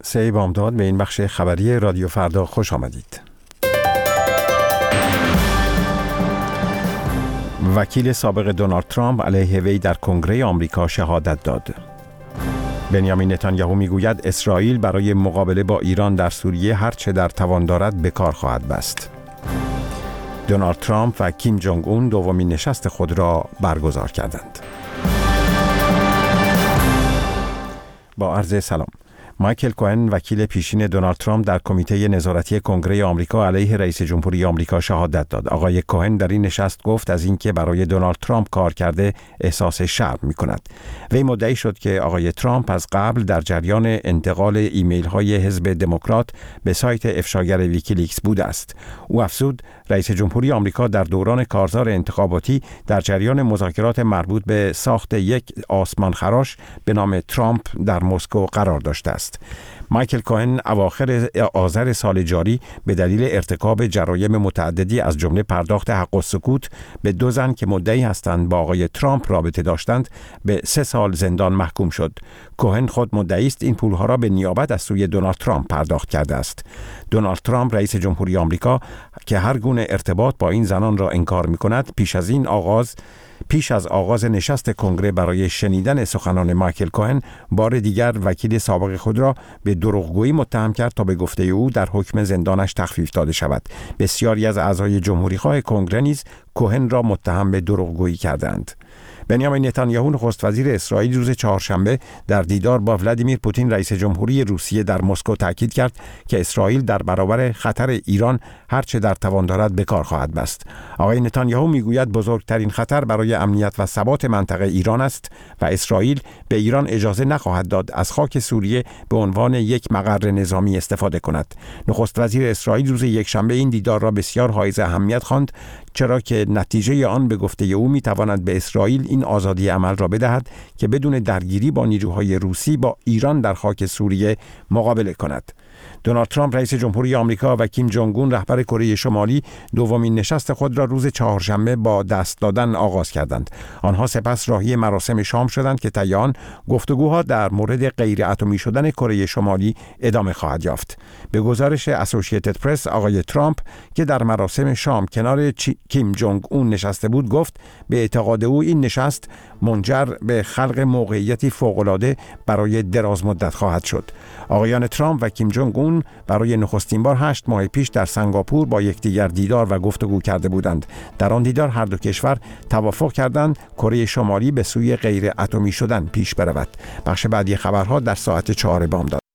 3 بامداد به این بخش خبری رادیو فردا خوش آمدید. وکیل سابق دونالد ترامپ علیه وی در کنگره آمریکا شهادت داد. بنیامین نتانیاهو میگوید اسرائیل برای مقابله با ایران در سوریه هر چه در توان دارد به کار خواهد بست. دونالد ترامپ و کیم جونگ اون دومین نشست خود را برگزار کردند. با عرض سلام. مایکل کوهن وکیل پیشین دونالد ترامپ در کمیته نظارتی کنگره آمریکا علیه رئیس جمهوری آمریکا شهادت داد. آقای کوهن در این نشست گفت از اینکه برای دونالد ترامپ کار کرده احساس شرم می‌کند. وی مدعی شد که آقای ترامپ از قبل در جریان انتقال ایمیل‌های حزب دموکرات به سایت افشاگر ویکیلیکس بوده است. او افزود رئیس جمهوری آمریکا در دوران کارزار انتخاباتی در جریان مذاکرات مربوط به ساخت یک آسمانخراش به نام ترامپ در مسکو قرار داشته است. مایکل کوهن اواخر آذر سال جاری به دلیل ارتکاب جرایم متعددی از جمله پرداخت حق السکوت به 2 زن که مدعی هستند با آقای ترامپ رابطه داشتند به 3 سال زندان محکوم شد. کوهن خود مدعی است این پولها را به نیابت از سوی دونالد ترامپ پرداخت کرده است. دونالد ترامپ رئیس جمهوری آمریکا که هر گونه ارتباط با این زنان را انکار می‌کند پیش از آغاز نشست کنگره برای شنیدن سخنان مایکل کوهن بار دیگر وکیل سابق خود را به دروغگویی متهم کرد تا به گفته او در حکم زندانش تخفیف داده شود. بسیاری از اعضای جمهوری‌خواه کنگره نیز کوهن را متهم به دروغگویی کردند. بنیامین نتانیاهو نخست وزیر اسرائیل روز چهارشنبه در دیدار با ولادیمیر پوتین رئیس جمهوری روسیه در مسکو تاکید کرد که اسرائیل در برابر خطر ایران هر چه در توان دارد به کار خواهد بست. آقای نتانیاهو میگوید بزرگترین خطر برای امنیت و ثبات منطقه ایران است و اسرائیل به ایران اجازه نخواهد داد از خاک سوریه به عنوان یک مقر نظامی استفاده کند. نخست وزیر اسرائیل روز یکشنبه این دیدار را بسیار حائز اهمیت خواند، چرا که نتیجه آن به گفته او میتواند به اسرائیل این آزادی عمل را بدهد که بدون درگیری با نیروهای روسی با ایران در خاک سوریه مقابله کند. دونالد ترامپ رئیس جمهوری آمریکا و کیم جونگ اون رهبر کره شمالی دومین نشست خود را روز چهارشنبه با دست دادن آغاز کردند. آنها سپس راهی مراسم شام شدند که طی آن گفتگوها در مورد غیر اتمی شدن کره شمالی ادامه خواهد یافت. به گزارش اسوسییتد پرس آقای ترامپ که در مراسم شام کنار کیم جونگ اون نشسته بود گفت به اعتقاد او این نشست منجر به خلق موقعیتی فوق‌العاده برای دراز مدت خواهد شد. آقایان ترامپ و کیم جونگ اون برای نخستین بار 8 ماه پیش در سنگاپور با یکدیگر دیدار و گفتگو کرده بودند. در آن دیدار هر دو کشور توافق کردند کره شمالی به سوی غیر اتمی شدن پیش برود. بخش بعدی خبرها در ساعت 4 بامداد.